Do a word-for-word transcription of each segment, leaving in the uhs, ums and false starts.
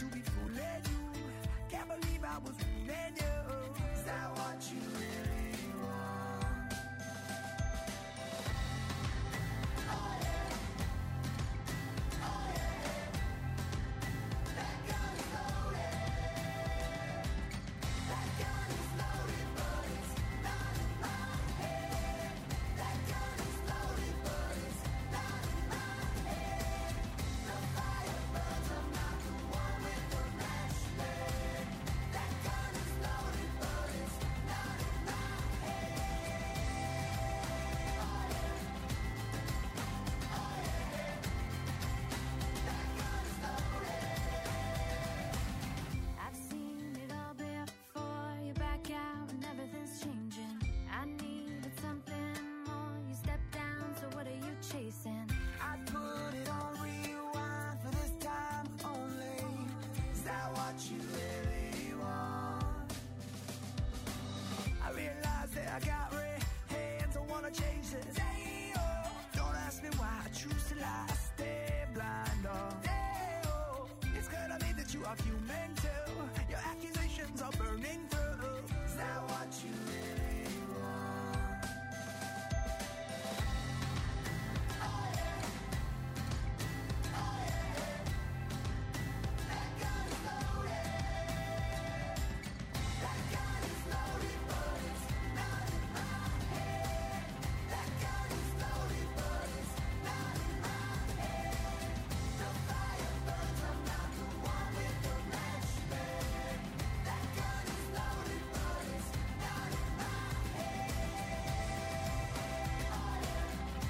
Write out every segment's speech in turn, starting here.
to be fooling you. Can't believe I was fooling you. Is that what you really want? Oh yeah, oh yeah, that gun is loaded. That gun is loaded, but it's not in my head. That gun is loaded, but it's not in my head. The fire burns, I'm not the one with the matchstick. That gun is loaded, but it's not in my head. Oh yeah, oh yeah, that gun is loaded. I've seen it all before. You're back out and everything's changing. I needed something more. You stepped down, so what are you chasing? I put it on rewind for this time only. Is that what you really want? I realize that I got red hands, I wanna change this. Hey, oh, don't ask me why I choose to lie. I stay blind, oh, hey, oh, it's gonna mean that you are human too. Your accusations are burning through. Is that what you really want? Oh yeah, oh yeah, that gun is loaded. That gun is loaded, but it's not in my head. That gun is loaded, but it's not in my head. The fire burns, I'm not the one with the matchstick. That gun is loaded, but it's not in my head. Oh yeah,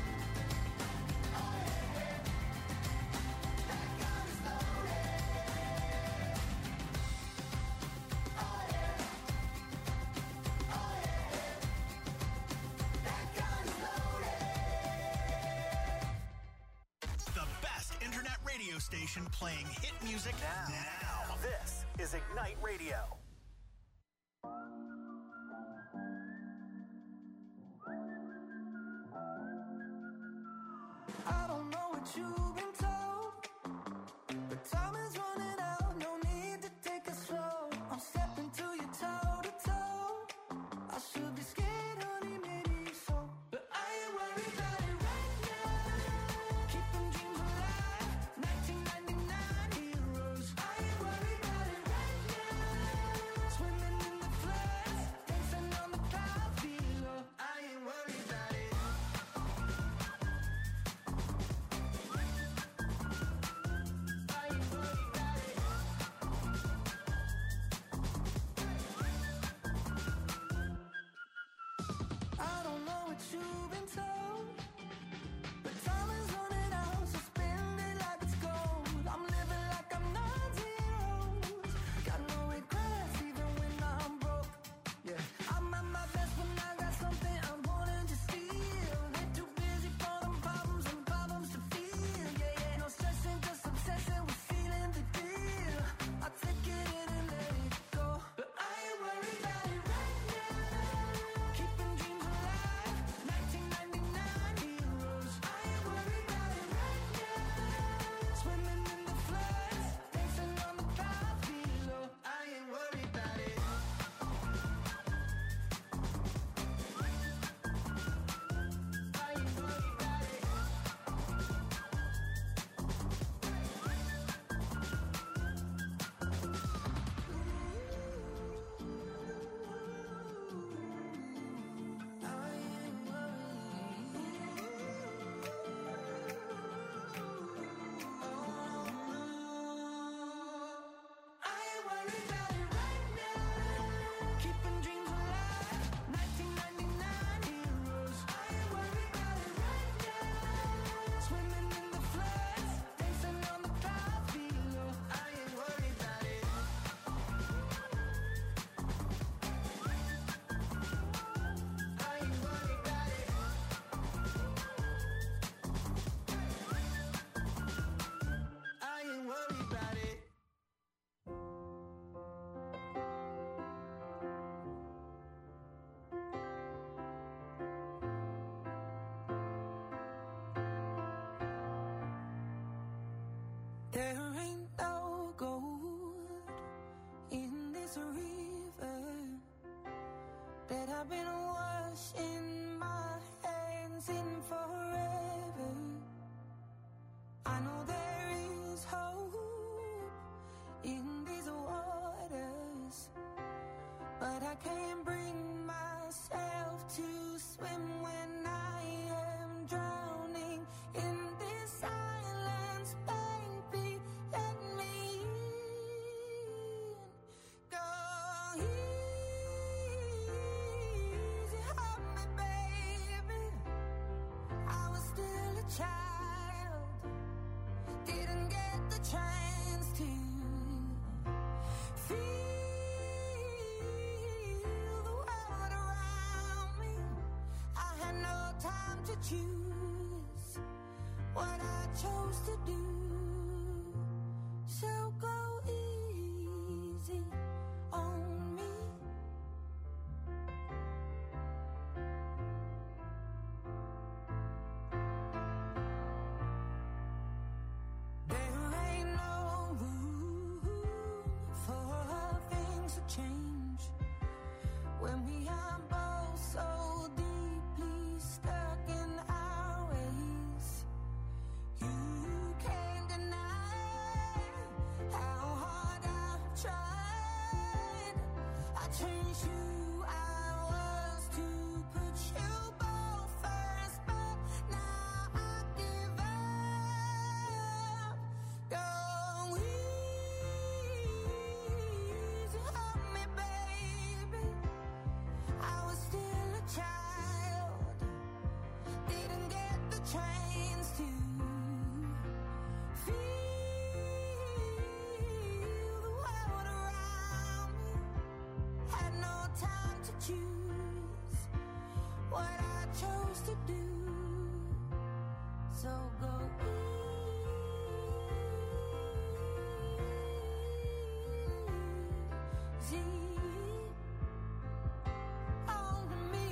oh yeah, that gun is loaded. Oh yeah, oh yeah, that gun is loaded. The best internet radio station playing hit music now. now. This is Ignite Radio. I don't know what you've been told, but time is running out, no need to take it slow. I'm stepping to you toe to toe. I should be scared, honey, maybe so, but I ain't worried about it right now. Keeping dreams alive, nineteen ninety-nine heroes. I ain't worried about it right now. Swimming in the floods, dancing on the clouds below. I ain't worried about it. I don't know what you've been told, but time is running out, so spend it like it's gold. I'm living like I'm not zeros. Got no regrets even when I'm broke. Yeah, I'm at my best when I got something I'm wanting to steal. Way too busy for them problems and problems to feel. Yeah, yeah, no stressing, just obsessing with feeling the deal. I take it in and let it go, but I ain't worried about it right now. Keeping dreams alive, nineteen ninety-nine heroes. I ain't worried about it right now. Swimming in the floods, dancing on the clouds below. I ain't worried about it. I ain't worried about it. I ain't worried about it right now. Keeping dreams alive, nineteen ninety-nine heroes. I ain't worried about it right now. Swimming in the floods, dancing on the clouds below. I ain't worried about it. I ain't worried about it. I ain't worried about it. There ain't no gold there's a river that I've been washing my hands in forever. I know there is hope in these waters, but I can't bring myself to swim when I am drowning in this silence. Baby, let me in. Go easy on me, baby. I was still a child, didn't get the chance to feel to choose what I chose to do. So go easy on me. There ain't no room for things to change when we are both so deeply stuck in our ways. You can't deny how hard I've tried. I changed who I was to put you both first, but now I give up. Go easy on me, baby. I was still a child, didn't get the chance to feel the world around me. Had no time to choose what I chose to do. So go easy on me.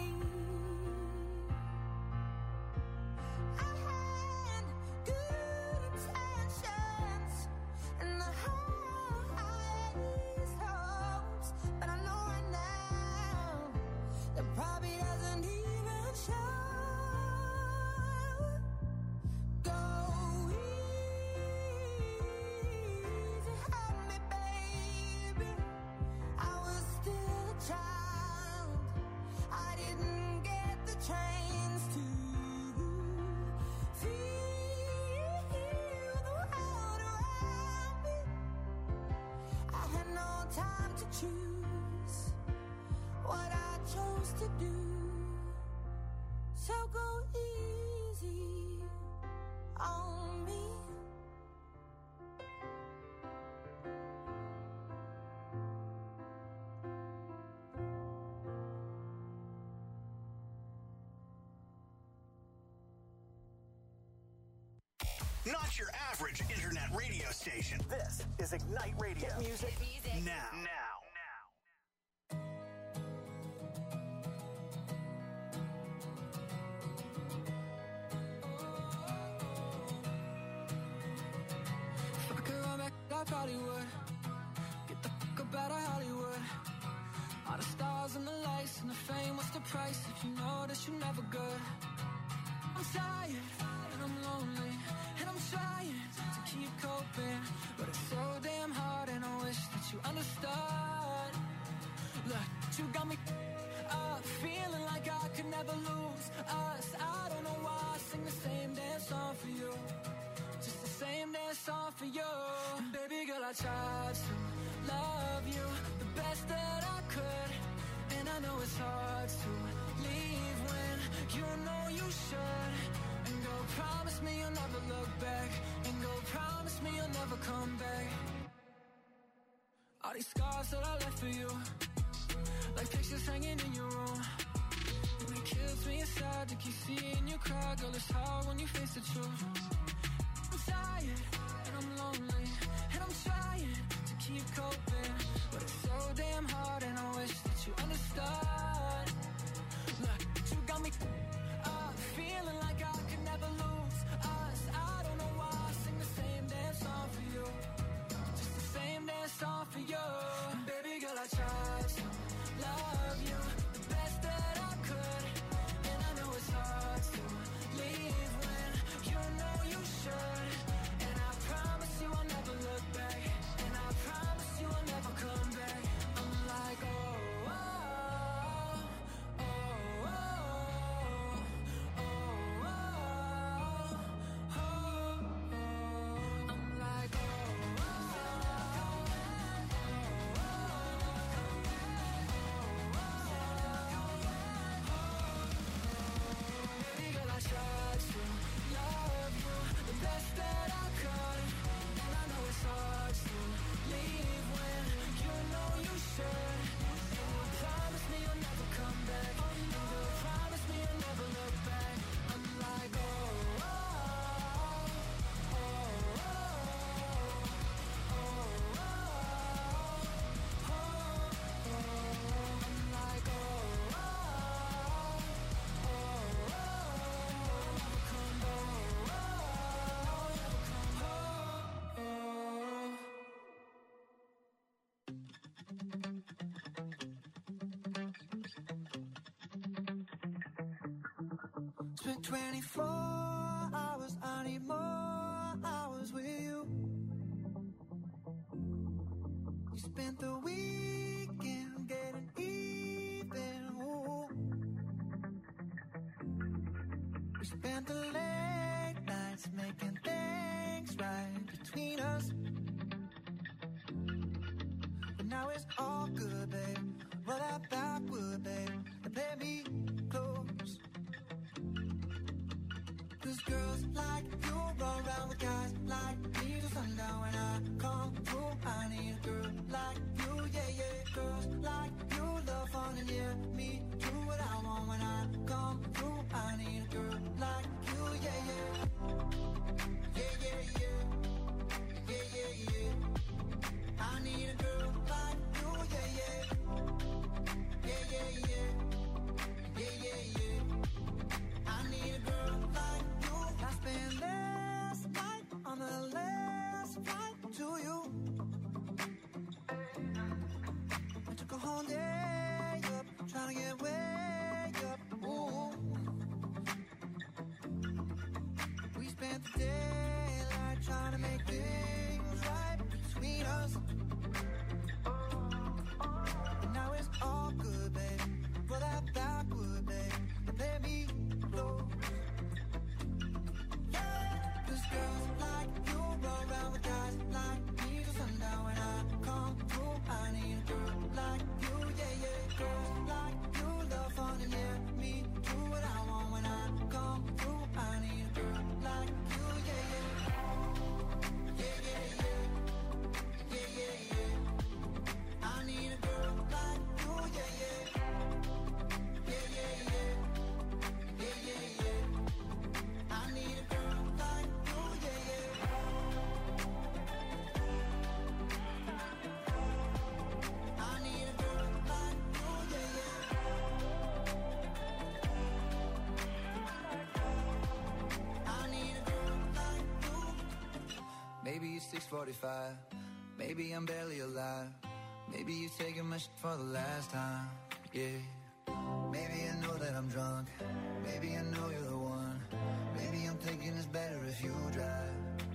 I had good intentions and the highest hopes, but I know right now that probably doesn't even show. Go easy on me, baby. I was still a child, I didn't get the chance to feel the world around me. I had no time to choose what I chose to do. So go easy on me. Not your average internet radio station. This is Ignite Radio. Music now. Now. If I could run back, I probably would. Get the fuck up out of Hollywood. All the stars and the lights and the fame, what's the price if you know that you're never good? I'm tired and I'm lonely and I'm trying to keep coping, but it's so damn hard and I wish that you understood. Look, you got me up, feeling like I could never lose us. I don't know why I sing the same damn song for you, just the same damn song for you. And baby girl, I tried to love you the best that I could, and I know it's hard to leave when you know you should. And go promise me you'll never look back, and go promise me you'll never come back. All these scars that I left for you, like pictures hanging in your room, and it kills me inside to keep seeing you cry. Girl, it's hard when you face the truth. I'm tired and I'm lonely and I'm trying to keep coping, but it's so damn hard and I wish that you understood. Look, you got me up, feeling like I could never lose us. I don't know why I sing the same damn song for you, just the same damn song for you. And baby girl, I try Spent twenty-four hours, I need more hours with you. You spent the weekend getting even, ooh. We spent the late nights making things right between us. But now it's all good, babe. Roll that backward, babe, and play me close. Cause girls like you run around with guys like me till sundown. When I come through, I need a girl like you, yeah, yeah. Girls like you love fun and yeah, me do what I want. When I come through, I need a girl like you, yeah, yeah. Yeah, yeah, yeah. Yeah, yeah, yeah. I need a girl like you, yeah, yeah. Yeah, yeah, yeah. Yeah, yeah, yeah. I need a girl like you. I spent last night on the last flight to you. I took a whole day up, trying to get way up. Ooh. We spent the daylight trying to make things right between us. And now it's all good, babe. Roll that backward, babe, and play me close. Yeah, cause girls like you run around with guys like me till sundown. When I come through, I need a girl like you, yeah, yeah. Girls like you love fun and yeah, me do what I want. When I come through, I need a girl like you, yeah, yeah. Yeah, yeah, yeah. Yeah, yeah, yeah. I need a girl like you, yeah, yeah. Yeah, yeah, yeah. Yeah, yeah, yeah. I need a girl like you, yeah, yeah. I need a girl like you, yeah, yeah. I need a girl like you. Maybe it's six forty-five. Maybe I'm barely alive. Maybe you're taking my shit for the last time. Yeah. Maybe I know that I'm drunk. Maybe I know you're the one. Maybe I'm thinking it's better if you drive.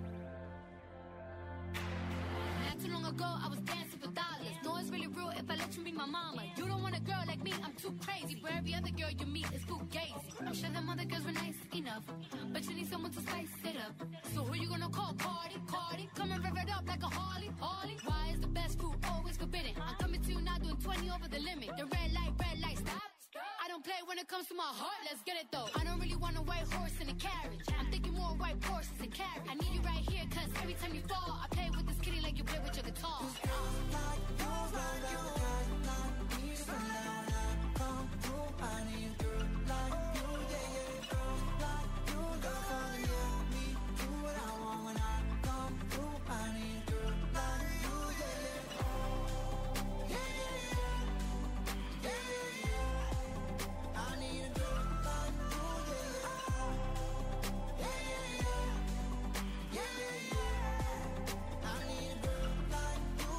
Not too long ago, I was dancing for dollars. No, it's really real if I let you be my mama. You don't want a girl like me, I'm too crazy. Where every other girl you meet is fugazi. I'm sure them other girls were nice enough, but you need someone to spice it up. So who you gonna call? Cardi, Cardi. Come and rev it up like a Harley, Harley. Why is the best food always forbidden? I'm coming to you now doing twenty over the limit. The red light, red light, stop. I don't play when it comes to my heart, let's get it though. I don't really want a white horse in a carriage. I'm thinking more white horses and carriage. I need you right here, cause every time you fall, I play with this kitty like you play with your guitar. Cause girls like you run around with guys like me till sundown. When I come through, I need a girl like you, yeah, yeah. Girls like you love fun and yeah, me do what I want. When I come through, I need a girl like you, yeah, yeah. Yeah, yeah, yeah. Yeah, yeah, yeah. I need a girl like you, yeah, yeah. Yeah, yeah, yeah. Yeah, yeah, yeah. I need a girl like you.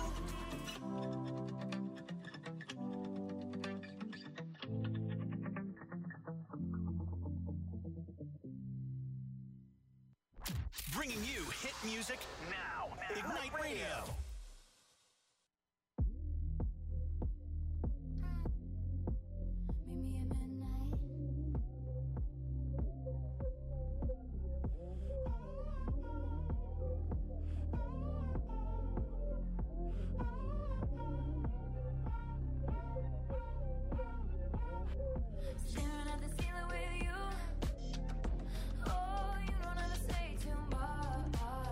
Bringing you hit music now. Ignite Radio. Meet me at midnight. Staring at the ceiling with you. Oh, you don't ever say too much.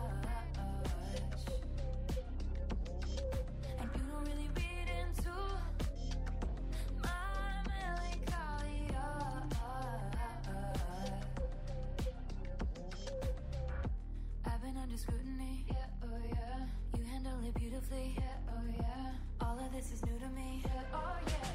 And you don't really read into my melancholia. I've been under scrutiny. Yeah, oh yeah. You handle it beautifully. Yeah, oh yeah. All of this is new to me. Yeah, oh yeah.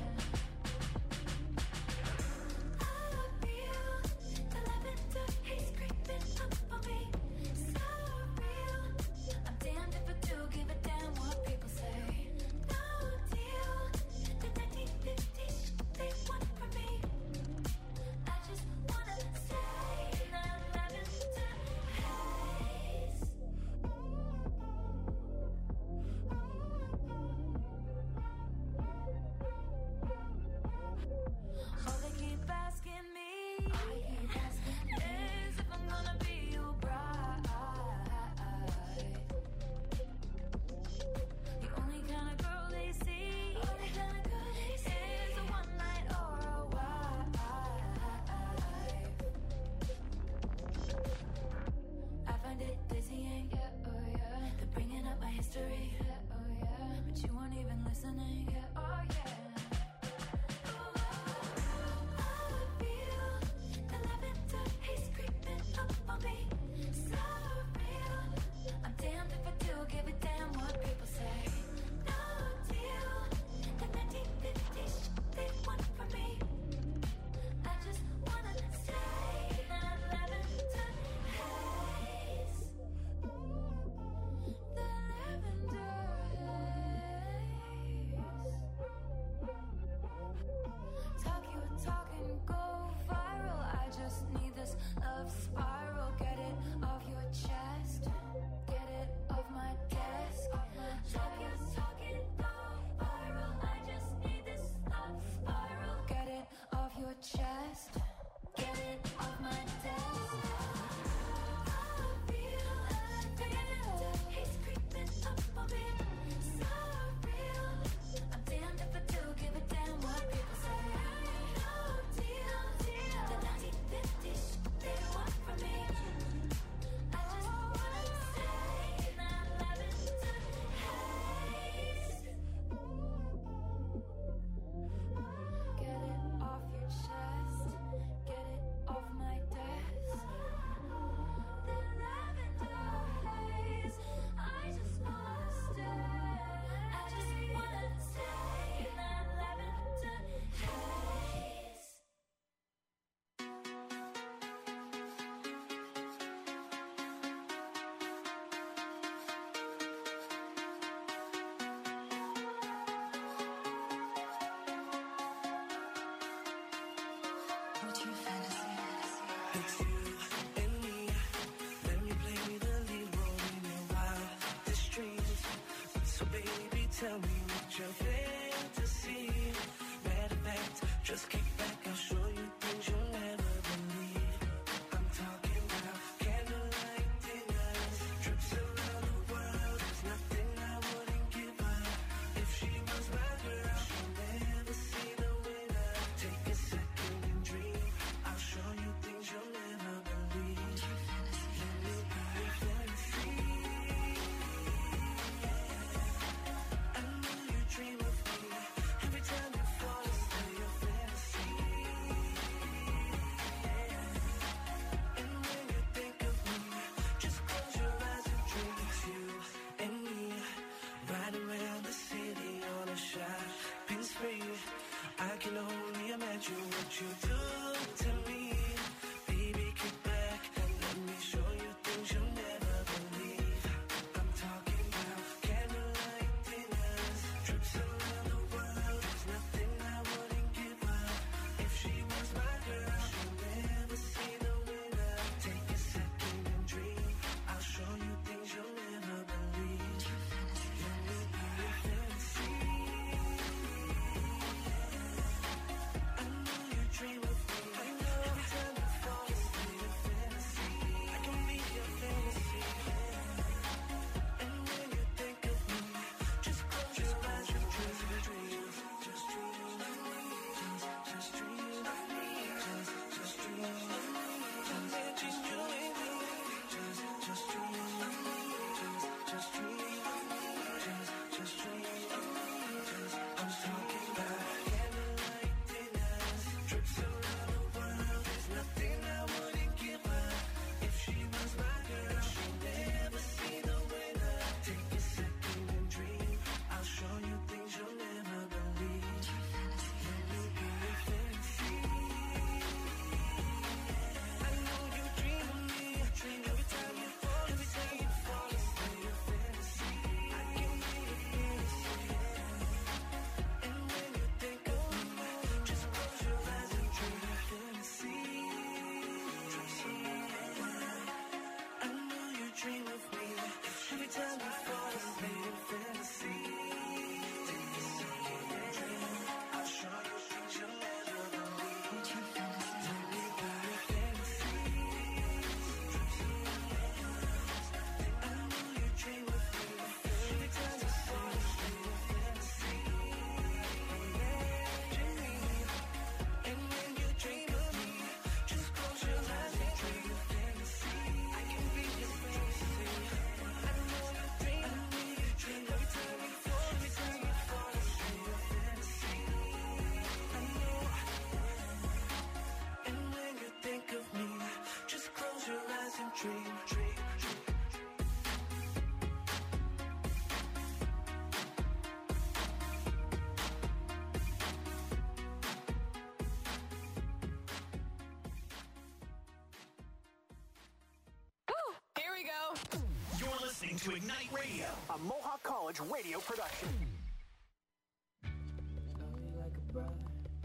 I feel the lavender haze creeping up on me. So real. I'm damned if I do give a damn what people say. No deal. The nineteen fifties they want from me. I just wanna say It's you and me. Let me play the lead role in your wildest dreams. So baby, tell me what your fantasy. Matter of fact, just kick back, I'll show you things you'll never believe. I'm talking about candlelight dinners, trips around the world. There's nothing I wouldn't give her. If she was my girl, she'll never see the winner. Take a second and dream. I'll show you things you'll never believe. Let me be your fantasy. I know you dream of me. Every time you fall asleep, your fantasy. And when you think of me, just close your eyes and dream. It's you and me, riding around the city on a shopping spree. I can only imagine what you do to me. Baby, kick back and let me show you things you'll never believe. I'm talking about candlelight dinners, trips around the world. There's nothing I wouldn't give her. If she was my girl, she'll never see the winner. Take a second and dream. I'll show you things you'll never believe. Let me be your fantasy. I know you dream of me. I know every time you fall asleep, your fantasy. I can be your fantasy. And when you think of me, just close your eyes and dream. Just dream of me. Just, just dream of me. Just, just dream of me. Just you and me. Just, just dream of me. Just, just dream of me. Just, just dream of me. Just, I'm talking about candlelight dinners, trips around the world. There's nothing I wouldn't give her. If she was my girl, she'll never see the winner. Take a second and dream. I'll show you things you'll never believe. Let me be your fantasy. I know you dream of me. Dream every time you fall, every time you fall asleep. Your fantasy. I can be your fantasy. And when you think of me, just close your eyes and dream your fantasy. I know you dream of me. Every time you fall asleep, your fantasy. Take a second and dream. I'll show you things you'll never believe. Let me be your fantasy. I know you dream of me. Every time you fall asleep, your fantasy. And when you dream of me, just close your eyes and dream your fantasy. I can be your fantasy. I know you dream, I know you dream. Every time you fall, every time you fall asleep, your fantasy. I know. And when you think of me, just close your eyes and dream, dream, dream. Here we go. You're listening to Ignite Radio. A Mohawk College radio production. Love you like a brother,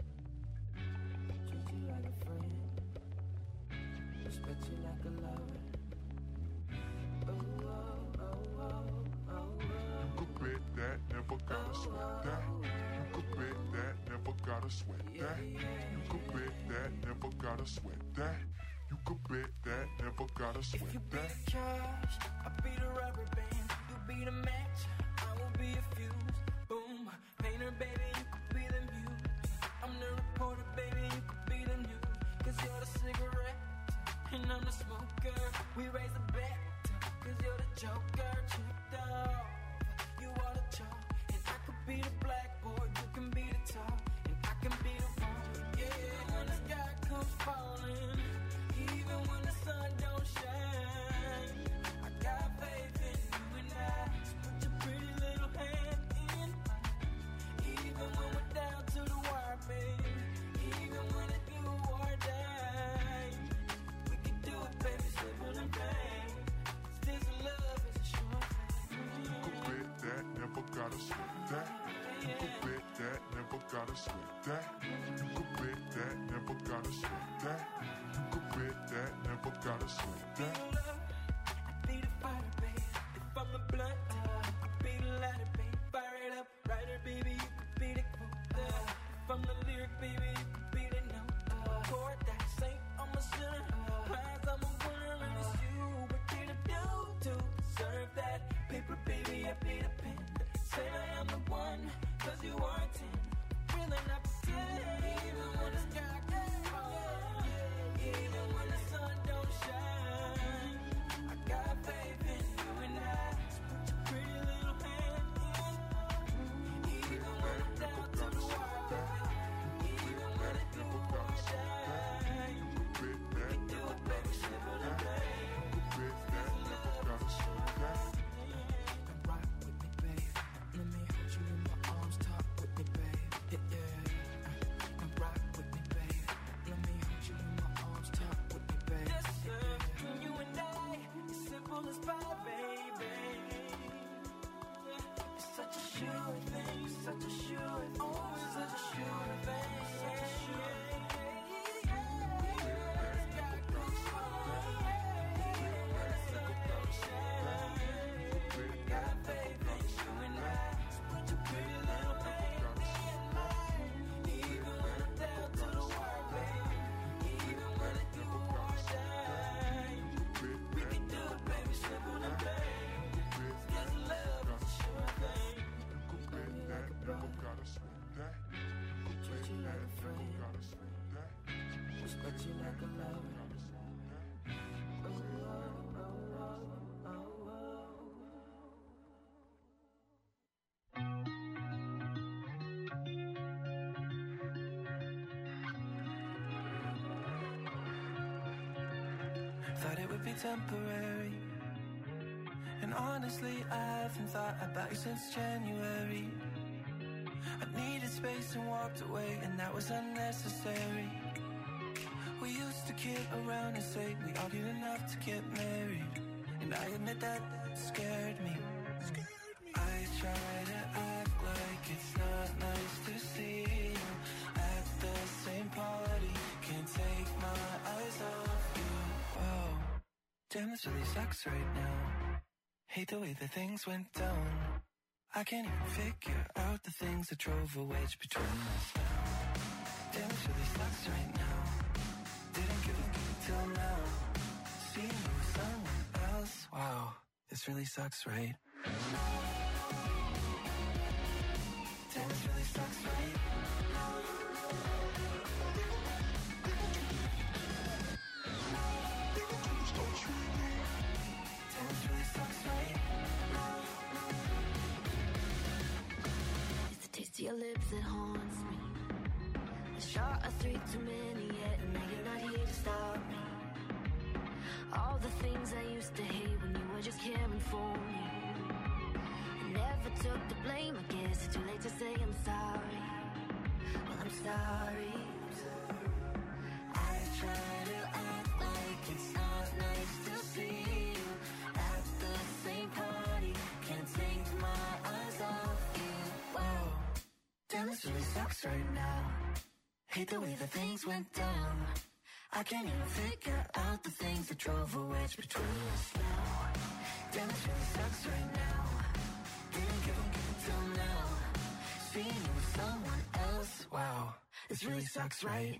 treat you like a friend, respect you like a lover. Oh, oh, oh, oh, oh, You could bet that, never gotta sweat that. You could bet that, never gotta sweat that. You could bet that, never gotta sweat that. You could bet that, never gotta If sweat you be that. the cash, I'll be the rubber band. You be the match, I will be a fuse. Boom, painter, baby, you could be the muse. I'm the reporter, baby, you could be the news. Cause you're the cigarette, and I'm the smoker. We raise the bet, cause you're the joker. Chipped off, you are the chalk. And I could be the blackboard, you can be the top. And I can be the one, yeah, when the sky comes falling. Even when the sun don't shine, I got faith in you and I. So put your pretty little hand in mine. Even when we're down to the wire, baby. Even when it's do or die, we can do it, baby, simple and plain. 'Cause this love is a short thing. You could bet that, never gotta sweat that. You could bet that, never gotta sweat that. You could bet that, never gotta sweat that. You could bet that, never gotta sweat that. I beat a fire, babe. If I'm a blunt, I beat a lighter, babe. Fire it up, writer, baby, you could beat it. Uh, if I'm the lyric, baby, you could beat it. No, uh, chord that ain't on my son. Prize, I'm a winner, and it's you. What did I do to deserve that? Paper, baby, I beat a pen. Say that I'm the one, cause you are ten. Really not pretend, even when the sky gets hard, even when the sun don't shine. I got faith in you and I. So put your pretty little hand in. Even when I'm down to the wire, even when I do or die. We can do it, baby, simple and plain. There's love to show that. Now rock with me, babe. Let me hold you in my arms, talk with me, babe. Yeah, yeah. Now rock with me, babe. Let me hold you in my arms, talk with me, babe. Yes, sir. Between you and I, it's simple as pie, baby. It's such a sure thing, such a sure thing, oh, it's such a sure thing, such a sure thing. Got faith in you and I. So put your pretty little hand in mine. Even when I'm down to the wire, baby. Even when I do or die. We can do it, baby, simple and plain. Cause love is a sure thing. You could bet that, never gotta sweat that. You could bet that, never gotta sweat that. Respect you like a lover. Thought it would be temporary. And honestly, I haven't thought about you since January. I needed space and walked away, and that was unnecessary. We used to kid around and say we argued enough to get married. And I admit that scared me. I try to act like it's not nice to see you at the same party. Can't take my eyes off you. Whoa, damn, this really sucks right now. Hate the way that things went down. I can't even figure out the things that drove a wedge between us now. Damn, this really sucks right now. Didn't give a fuck till now. Seeing you with someone else. Wow, this really sucks, right? Damn, this really sucks, right? Damn, this really sucks, right? It's the taste of your lips that haunts me. A shot of three too many yet, and now you're not here to stop me. All the things I used to hate when you were just caring for me. I never took the blame, I guess it's too late to say I'm sorry. Well, I'm sorry. I try to act like it's not nice to see you at the same party. Can't take my eyes off you. Whoa, damn, this really sucks right now. Hate the way that things went down. I can't even figure out the things that drove a wedge between us now. Damn, this really sucks right now. Didn't give a fuck till now. Seeing you with someone else. Wow, this really sucks, right?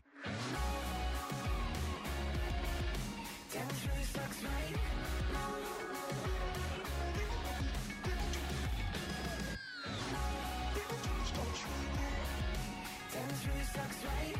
Damn, this really sucks, right? Damn, this really sucks, right?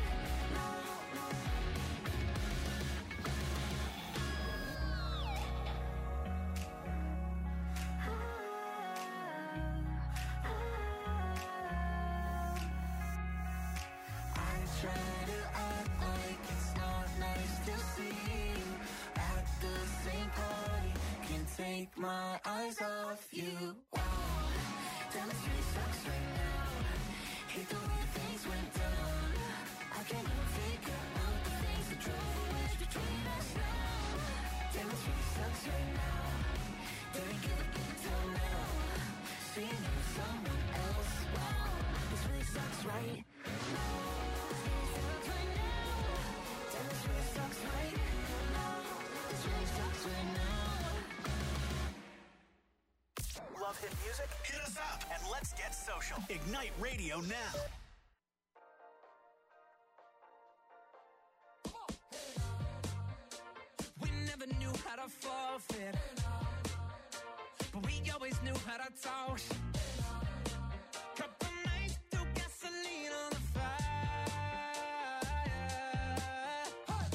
Take my eyes off you. Wow, damn, this really sucks right now. Hate the way things went down. I can't even figure out the things that drove a wedge between us now. Damn, this really sucks right now. Didn't give a fuck till now. Seeing you with someone else. Wow, this really sucks right now. This really sucks right now. starts right now. This really starts right now. Love hit music? Hit us up and let's get social. Ignite Radio now. We never knew how to forfeit, but we always knew how to talk. Couple nights threw gasoline on the fire.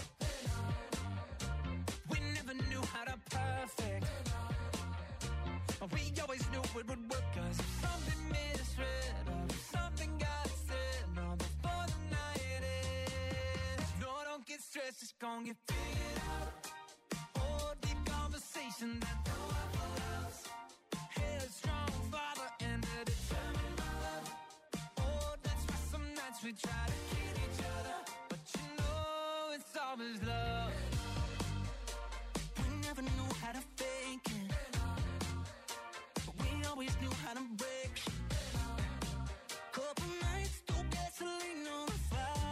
We never knew how to perfect, but we always knew it would work. Cause if something made us red, or if something got said, no, before the night ends. No, don't get stressed, it's gon' get figured out. Oh, deep conversation that throw up our house. Headstrong father and a determined mother. Oh, that's why some nights we try to kill each other, but you know it's always love. We never knew how to fake it, but we always knew how to break shit. Couple nights through gasoline on the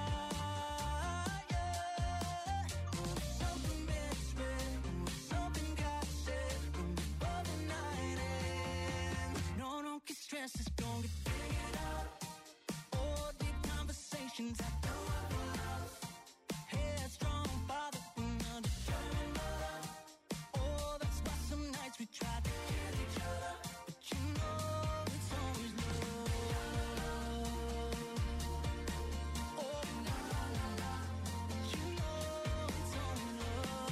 fire. Oh, something misread, something got said before the night ends. No, don't get stressed, it's gonna get figured out. Oh, deep conversations I throw up loud. Headstrong father and a determined mother. Oh, that's why some nights we try to kill each other, but you know it's always love. Oh, la la la la, but you know it's always love.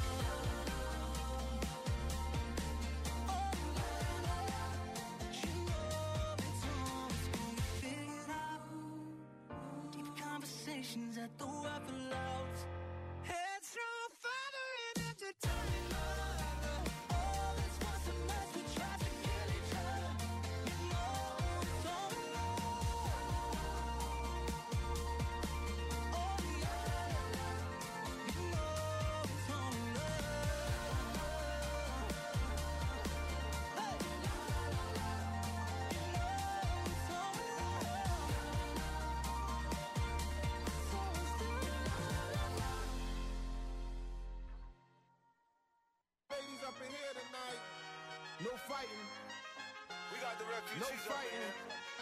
Oh, la la la, but you know it's always gonna get figured out. Deep conversations at the waffle house. Headstrong father and a determined mother. Oh, that's why some nights we try to kill each other. You know it's always love. Oh, la la la, you know it's always love. Hey, la la la la, you know it's always Ladies up in here tonight. No fighting. We got the refugees No up in fighting. here.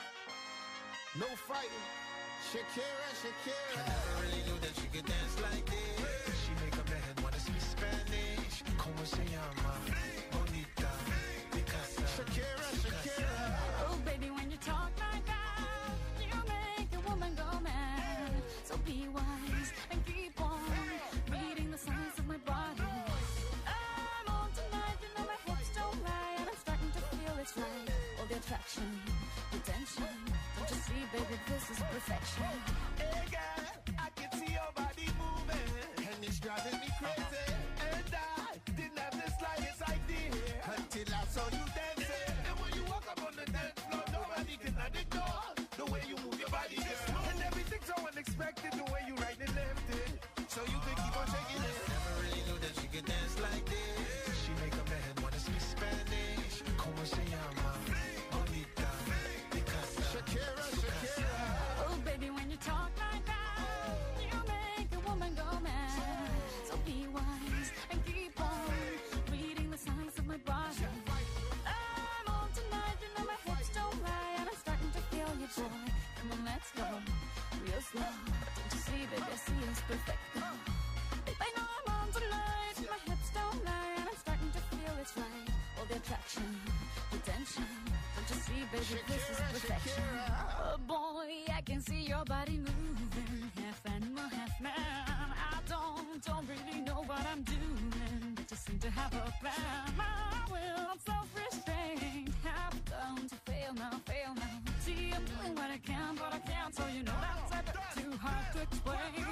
No fighting. Shakira, Shakira. Never really knew that you could dance like this. She make a man wanna speak Spanish. Como se llama? Bonita. Picasa. Shakira, Shakira. Oh, baby, when you talk like that, you make a woman go mad. So be wise and keep on reading the signs of my body. I'm on tonight, you know my hips don't lie, and I'm starting to feel it's right. All the attraction, the tension. Don't you see, baby, this is perfection. Hey girl, I can see your body moving, And it's driving me crazy. and I didn't have the slightest idea Until I saw you dancing. And when you walk up on the dance floor, nobody can ignore the way you move your body, girl. And everything's so unexpected, the way you right and left it, so you can keep on shaking it. Never really knew that she could dance like this. She make a man wanna speak Spanish. Como se llama? Bonita. Picasa. Shakira, Shakira. Oh, baby, when you talk like that, you make a woman go mad. So be wise and keep on reading the signs of my body. I'm on tonight, you know my hips don't lie, and I'm starting to feel you, boy. Come on, let's go real slow. Don't you see, baby, I see it's perfect. I know I'm on tonight, my hips don't lie, and I'm starting to feel it's right. All the attraction, the tension. Don't you see, baby, this is Shakira, perfection. Shakira. Oh boy, I can see your body moving, half animal, half man. I don't, don't really know what I'm doing, but you seem to have a plan. My will, self-restraint, have come to fail now, fail now. See, I'm doing what I can, but I can't, so you know that's a bit too hard to explain.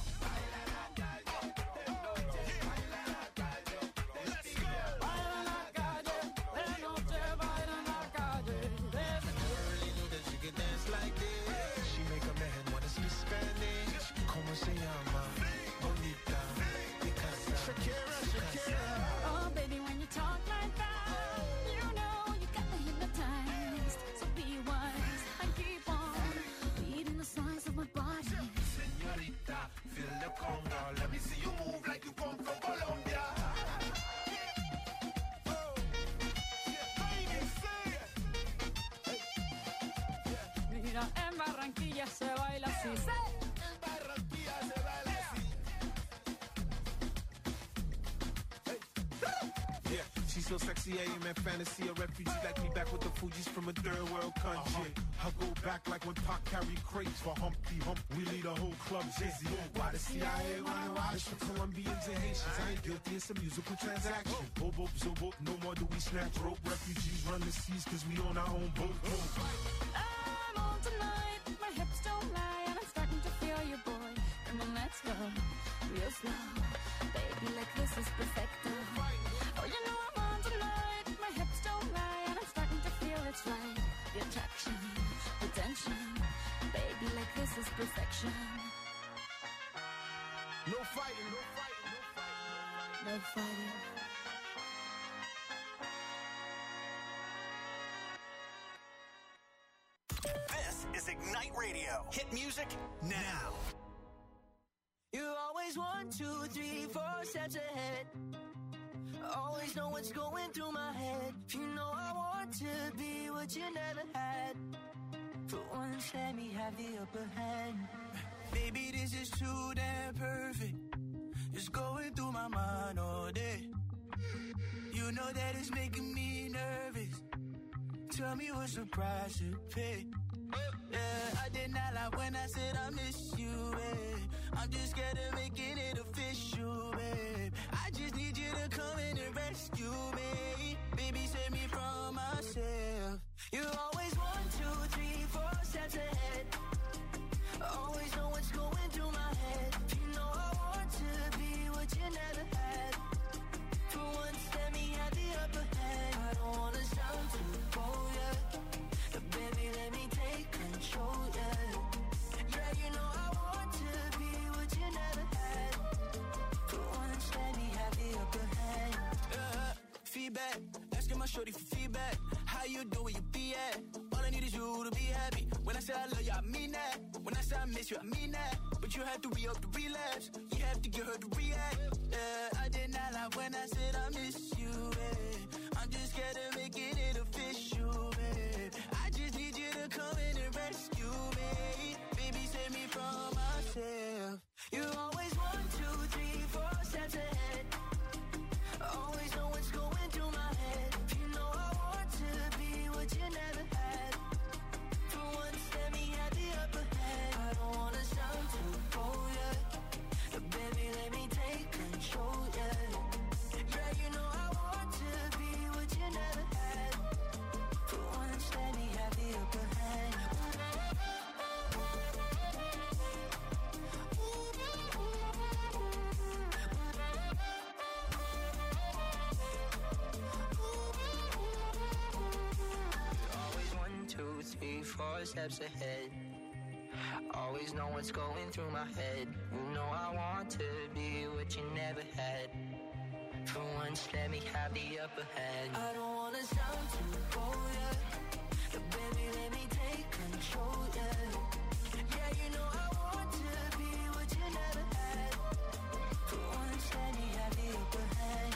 Baila la calle, de noche, baila la calle. Never really knew that she could dance like this. She make a man wanna speak Spanish. Como se llama? Bonita. Picasa. Shakira, Shakira. Oh, baby, when you talk like that, you know you got me hypnotized. So be wise and keep on reading the signs of my body. Señorita, feel Mira, en Barranquilla se baila así. En Barranquilla se baila así. Yeah, she's so sexy, I am in fantasy. A refugee like me back with the Fugees from a third world country. I go back like when Pac carried crates for Humpty Hump. We lead a whole club dizzy. Why the C I A wanna watch for Colombians and Haitians? I ain't guilty, it's a musical transaction. Boop, boop, zo, boop, no more do we snatch rope. Refugees run the seas cause we on our own boat. boat. I'm on tonight, my hips don't lie, and I'm starting to feel you, boy. Come on, let's go, real slow. Baby, like this is perfecto. Oh, you know I'm on tonight, my hips don't lie, and I'm starting to feel it's right. The attraction, the tension, baby, like this is perfection. No fighting, no fighting, no fighting. No fighting. This is Ignite Radio. Hit music now. You're always one, two, three, four steps ahead. Always know what's going through my head. You know I want to be what you never had. For once, let me have the upper hand. Baby, this is too damn perfect. It's going through my mind all day. You know that it's making me nervous. Tell me what's the price to pay. Yeah, I did not lie when I said I miss you, babe. I'm just scared of making it official, babe. I just need you to come in and rescue me. Baby, save me from myself. You're always one, two, three, four steps ahead. Always know what's going through my head. You know I want to be what you never had. For once, let me have the upper hand. I don't wanna sound too bold, yeah. But baby, let me take control, yeah. Yeah, you know I want to be what you never had. For once, let me have the upper hand. Uh, feedback, asking my shorty for feedback. How you do where you be at? All I need is you to be happy. When I say I love you, I mean that. When I say I miss you, I mean that. But you have to re-up the relapse. You have to get her to react. Yeah, I did not lie when I said I miss you, babe. I'm just scared of making it official, babe. I just need you to come in and rescue me. Baby, save me from myself. You're always one, two, three, four steps ahead. Always know what's going through my head. You know I want to be what you never had. For once, let me have the upper hand. I don't wanna sound too bold, yeah. But baby, let me take control, yeah. Yeah, you know I want to be what you never had. For once, let me have the upper hand. Always one, two, three, four steps ahead. Always know what's going through my head. You know I want to be what you never had. For once, let me have the upper hand. I don't wanna sound too bold, yeah. But baby, let me take control, yeah. Yeah, you know I want to be what you never had. For once, let me have the upper hand.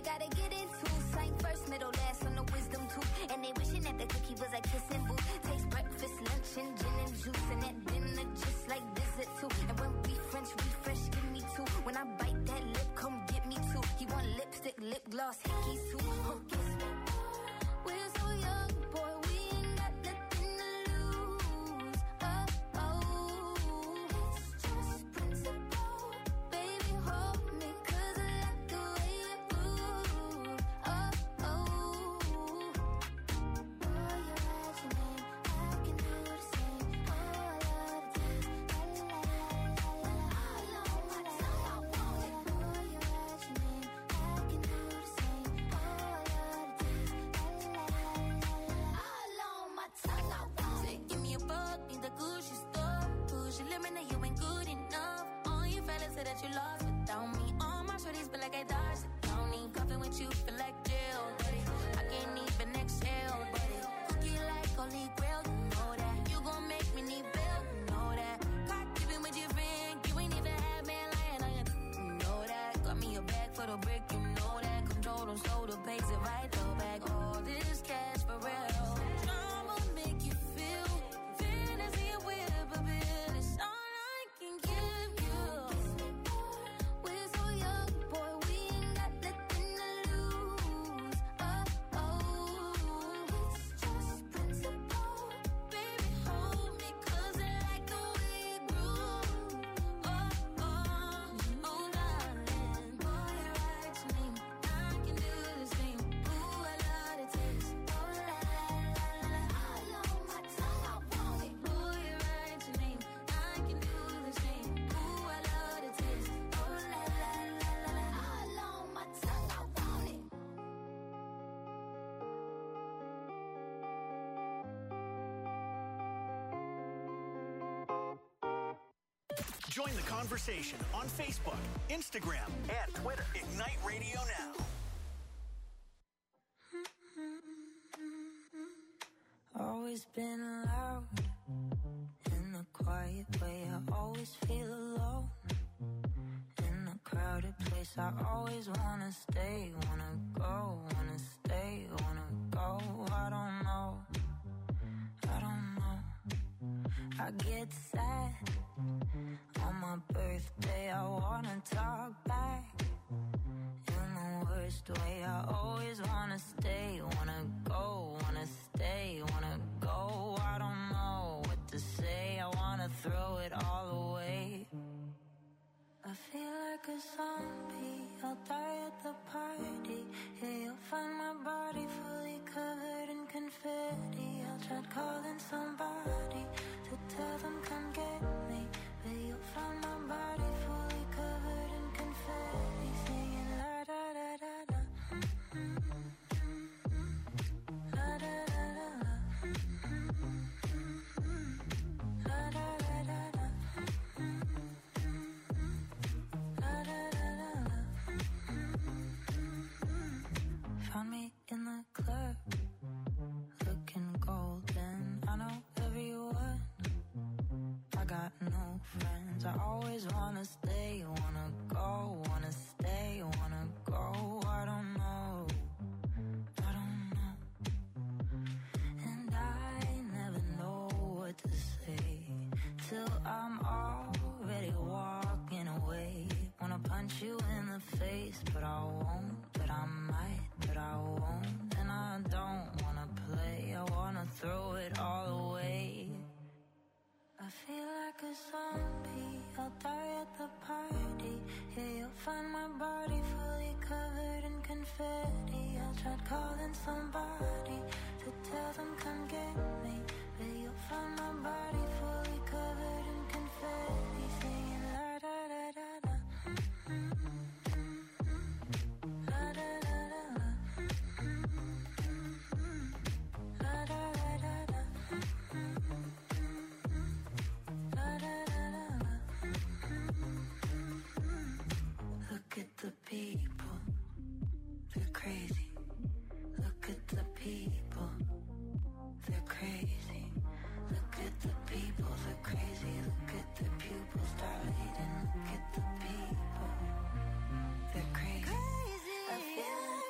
you gotta get into. Same first, middle, last on the wisdom tooth. And they wishing that the cookie was a kissing booth. Taste breakfast, lunch, and gin and juice. And that dinner just like dessert too. And when we French refresh, give me two. When I bite that lip, come get me two. He want lipstick, lip gloss, hickeys too. Oh, kiss me. We're so young, boy, we ain't got nothing to lose. Oh, oh, it's just principle. Baby, hold me, 'cause I like the way you move. Oh, oh. Boy, you write your name, I can do the same. Oh, I love the taste. La, la, la, la, la, la. All on my tongue, I want it. Boy, you write your name, I can do the same. Oh, I love the taste. La, la, la, la, la, la. All on my tongue, I want it. Give me a buck, need the Gucci store. Gucci lemon, that you ain't good enough. All you fellas say that you lost without me. All my shorties feel like I dodged the county. Cuffing with you feel like jail, buddy. I can't even exhale, buddy. Cookie like holy grail, you know that. You gon' make me need bail, you know that. Caught keeping with your friend, you ain't even had man lying on you, you know that. Got me a bag for the brick, you know that. Control them, slow the pace, if I throw back all this cash for real. I'ma make you feel fantasy of whippoorwill. It's all I can give you. We're so young, boy, we ain't got nothing to lose. Oh, oh, it's just principle. Baby, hold me, 'cause I like the way you groove. Oh, oh, oh, darling. Boy, you write your name, I can do the same. Ooh, I love the taste. Oh, la, la, la, la, la. All on my tongue, I want it. Boy, you write your name, I can do the same. Ooh, I love the taste. Oh, la, la, la, la, la. All on my tongue, I want it. Join the conversation on Facebook, Instagram, and Twitter. Ignite Radio Now. Always been loud in a quiet way. I always feel alone in a crowded place. I always wanna stay, wanna go, wanna stay, wanna go. I don't know, I don't know. I get sad on my birthday. I wanna talk back in the worst way. I always wanna stay, wanna go, wanna stay, wanna go. I don't know what to say. I wanna throw it all away. I feel like a zombie. I'll die at the party. Yeah, you'll find my body fully covered in confetti. I'll try calling somebody to tell them come get me, but you'll find my body fully covered in confetti, singing la da da da da. La da da da da. La da da da da. La da da da da. Found me in the club, looking golden. I know everyone, I got no friends. I always wanna stay, wanna go, wanna stay, wanna go. I don't know, I don't know. And I never know what to say till I'm already walking away. Wanna punch you in the face, but I won't, but I might, but I won't. And I don't wanna play, I wanna throw it all away. I feel like a zombie. I'll die at the party. Yeah, you'll find my body fully covered in confetti. I'll try calling somebody to tell them come get me, but you'll find my body fully covered in confetti, singing la da da da da. La da da da da. La da da da da. La da da da da. Look at the people, they're crazy. Look at the people, they're crazy. Look at the people, they're crazy. Look at the pupils dilating. Look at the people, they're crazy. I feel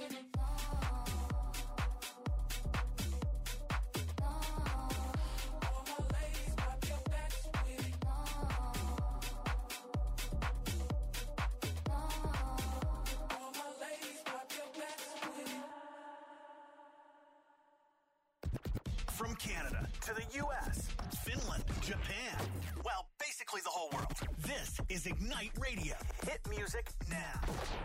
From Canada to the U S, Finland, Japan, well, basically the whole world. This is Ignite Radio. Hit music now.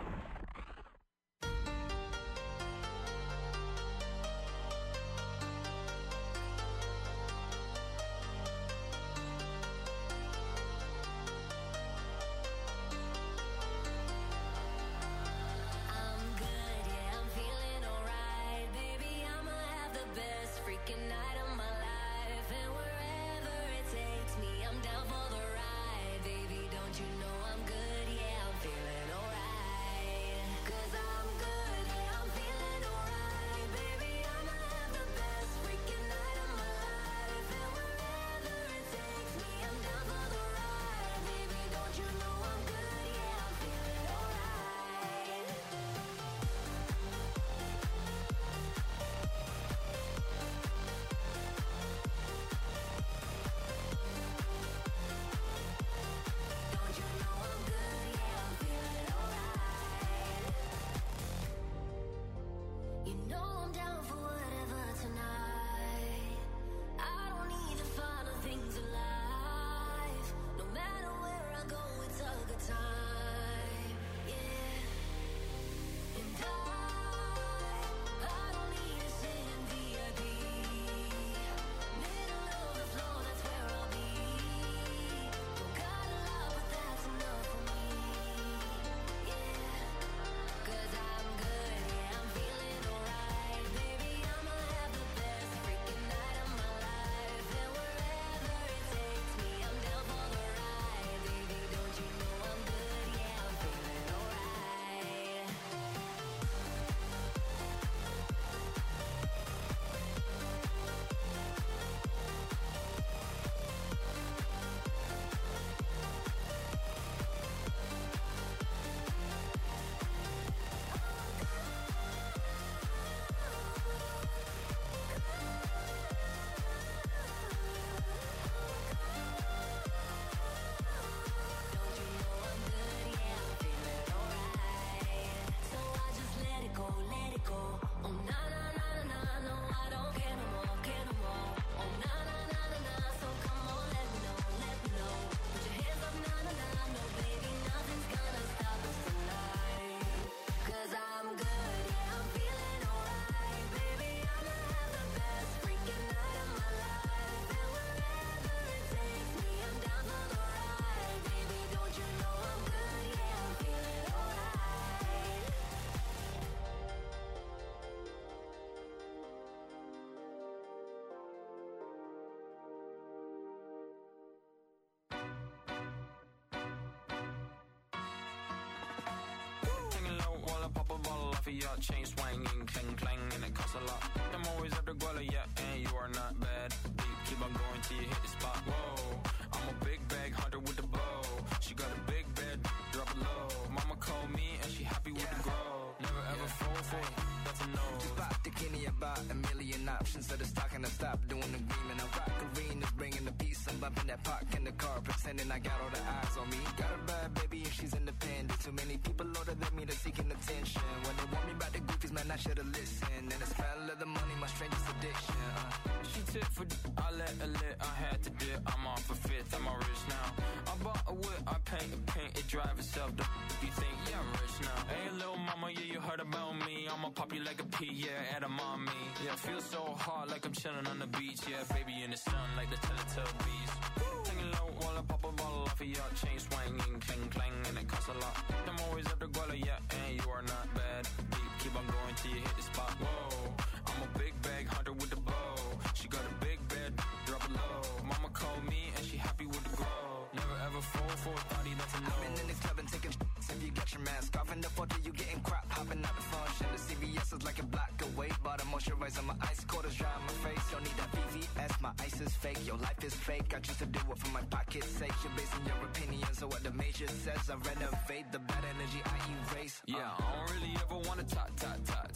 Your chain swinging, clang clang, and it costs a lot. I'm always at the guala, yeah, and you are not bad. Deep, keep on going till you hit the spot. Whoa, I'm a big bag hunter with the bow. She got a big bed, drop it low. Mama called me and she happy with yeah. the grow. Never ever yeah. fall for it, that's a no. Just bought the Kenny about a million options. So the stock and I stop doing the agreement. I rock arenas, bringing the peace. I'm bumping that park in the car, pretending I got all the eyes on me. Got a bad baby and she's independent. Too many people older than me, they're seeking attention. When they want me about the goofies, man, I should've listened. And the smell of the money, my strangest addiction. Uh. She tip for d- I let her lit, I had to dip. I'm off a fifth, I'm all rich now. I bought a whip, I paint a paint, it drive itself. The f- you think, yeah, I'm rich now. Hey, little mama, yeah, you heard about me. I'ma pop you like a pea, yeah, at a mommy. Yeah, feel so hot like I'm chilling on the beach. Yeah, baby in the sun like the Teletubbies. Singing low while I pop a bottle off of your chain swinging, clang clang, and it costs a lot. I'm always at the guala, yeah, and you are not bad. Deep, keep on going till you hit the spot. Whoa, I'm a big bag hunter with the bow. She got a big bed, drop it low. Mama called me and she happy with the grow. Never ever fall for a thotty, that's a no. I've been in the club and taking sh**s. If you get your mask off in the photo, you getting crap. Hopping out the function. The C V S is like a block away. Bought a moisturizer, my ice cold is dry on my face. Don't need that V V S, my ice is fake. Your life is fake, I choose to do it for my pocket's sake. You're basing your opinions on what the major says. I renovate the bad energy I erase. uh. Yeah, I don't really ever wanna talk, talk, talk, talk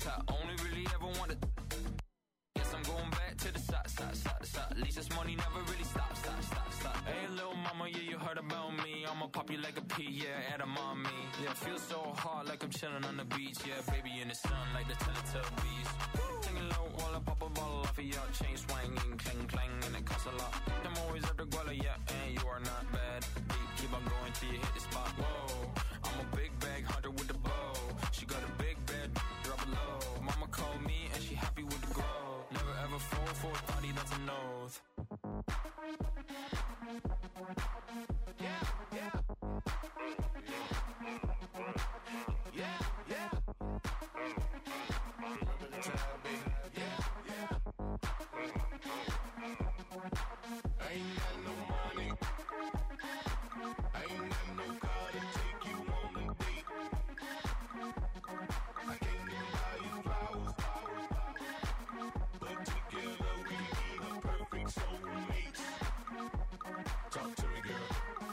top. Only really ever wanted. Guess I'm going back to the side, side, side, side. At least this money never really stops, stop, stop, stop. Hey, little mama, yeah, you heard about me. I'ma pop you like a pea, yeah, at a mommy. Yeah, feel so hot like I'm chilling on the beach. Yeah, baby in the sun like the Teletubbies. Singing low while I pop a bottle off of your chain swinging, clang, clang, and it costs a lot. I'm always at the guala, yeah, and you are not bad. Beat, keep on going till you hit the spot. Whoa, I'm a big bag hunter with the bow. She got a big bed, drop it low. Mama called me and she happy with the grow. Never ever fall for a thotty, that's an oath. Yeah, yeah. Yeah, yeah. Remember the time, baby. Yeah, yeah. I ain't got no money. I ain't got no car to take you on a date. I can't even buy you flowers. But together we be the perfect soulmates. Talk to me, girl.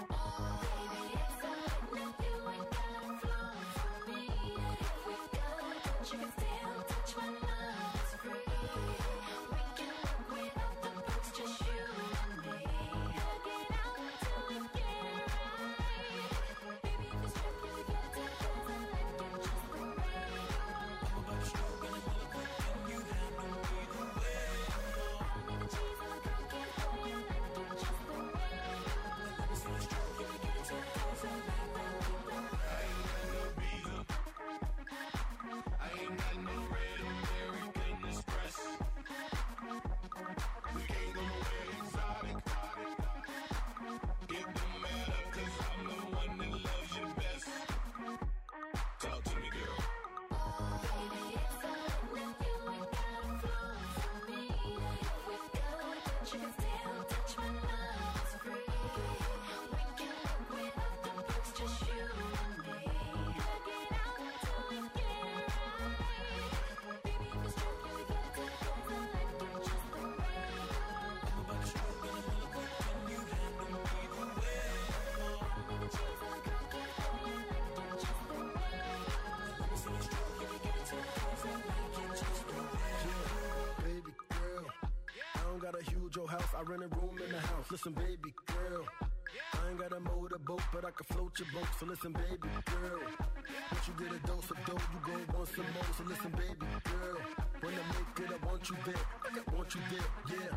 Got a huge old house, I rent a room in the house. Listen, baby girl, I ain't got a motorboat, but I can float your boat. So listen, baby girl, once you get a dose of dough, you gon' want some more. So listen, baby girl, when I make it, I want you there. I want you there, yeah.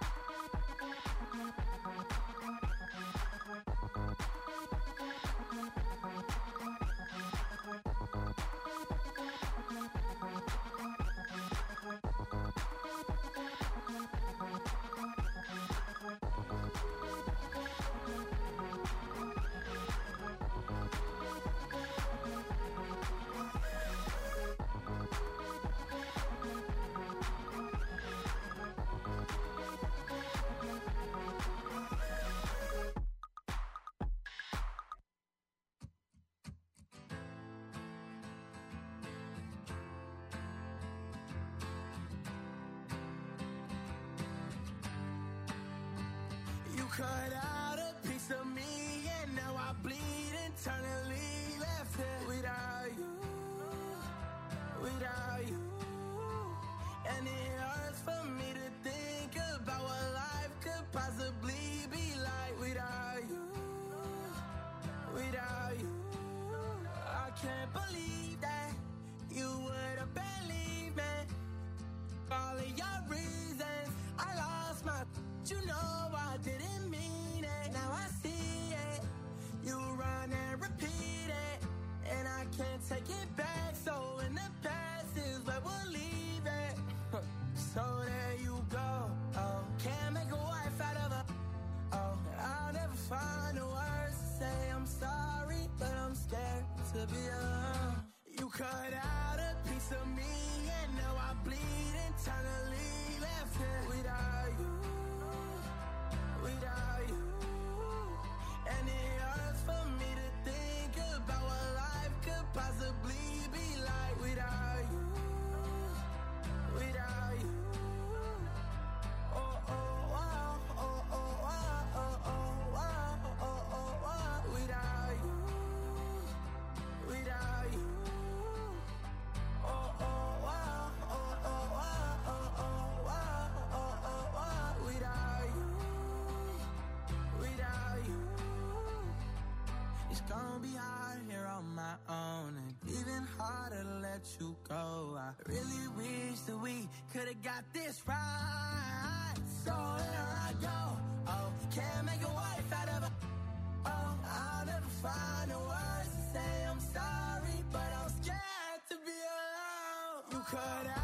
Cut out a piece of me and now I bleed internally. Left here without you, without you. And it hurts for me to think about what life could possibly be like without you, without you. I can't believe that you would have believed me. All of your reasons, I lost my, you know I didn't mean it. Now I see it. You run and repeat it, and I can't take it back. So in the past is where we'll leave it. So there you go. Oh, can't make a wife out of her. Oh, I'll never find the words to say I'm sorry, but I'm scared to be alone. You cut out a piece of me, and now I bleed internally. Left here without you, without you. And it hurts for me to think about what life could possibly be like without you, without you. Oh, oh, wow, oh, oh, wow, oh, oh, wow, oh, oh, wow. Without you, without you. Oh, oh, wow. it's gonna be hard here on my own, and even harder to let you go. I really wish that we could've got this right. So here I go. Oh, can't make a wife out of a. Oh, I'll never find the words to say I'm sorry, but I'm scared to be alone. You could have.